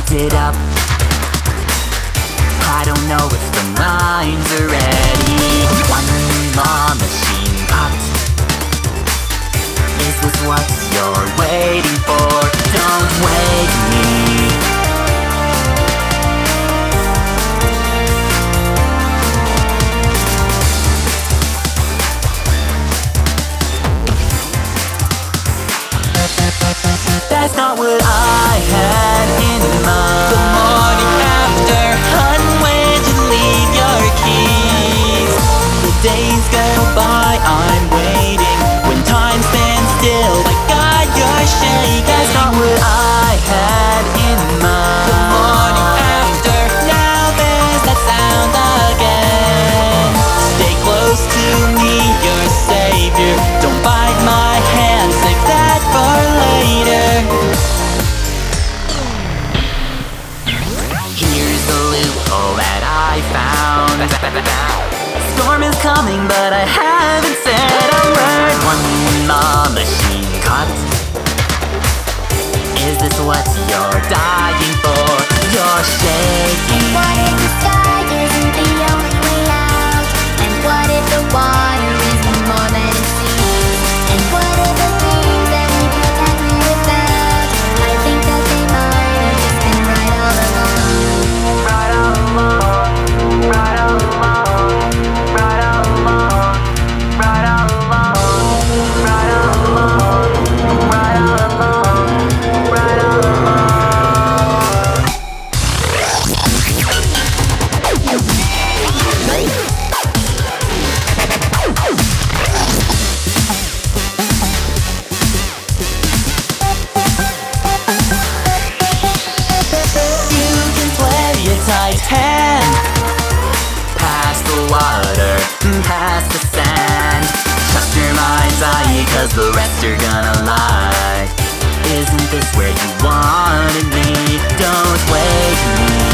it up. I don't know if the lines are ready. One more machine popped. Is this what you're waiting for? Don't wake me. That's not what I had in mind. The morning after, hun, where'd you leave your keys? The days go by, I'm waiting. When time stands still, my God, you're shaking. That's not what I had in mind. The morning after, now there's that sound again. Stay close to me, your savior. Don't bite my hand, save that for later. Here's the loophole that I found. Storm is coming, but I haven't said a word. One more machine cut. Is this what you're dying for? You're shaking. What if the sky isn't the only way out? And what if the water isn't more than it seems? And what if the things that we protect me without? I think that they might have just been right all along. Right all along, right all along, right all along, right all along, right all along, right all along, right all along. You can play a tight hand. Past the water, past the sand. Trust your mind's eye, cause the rest are gonna lie. Isn't this where you wanted me? Don't wake me.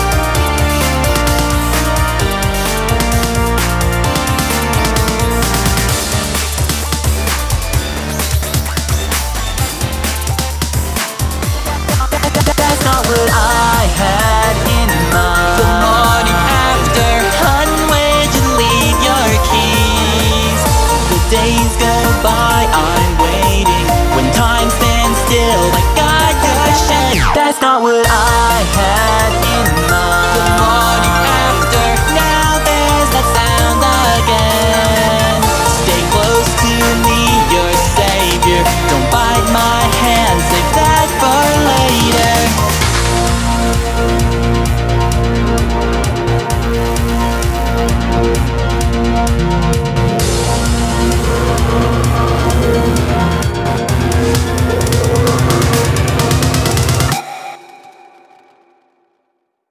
That's not what I had in mind. The morning after, hun, where'd you leave your keys? The days go by, I'm waiting. When time stands still, my God, you're shaking. That's not what I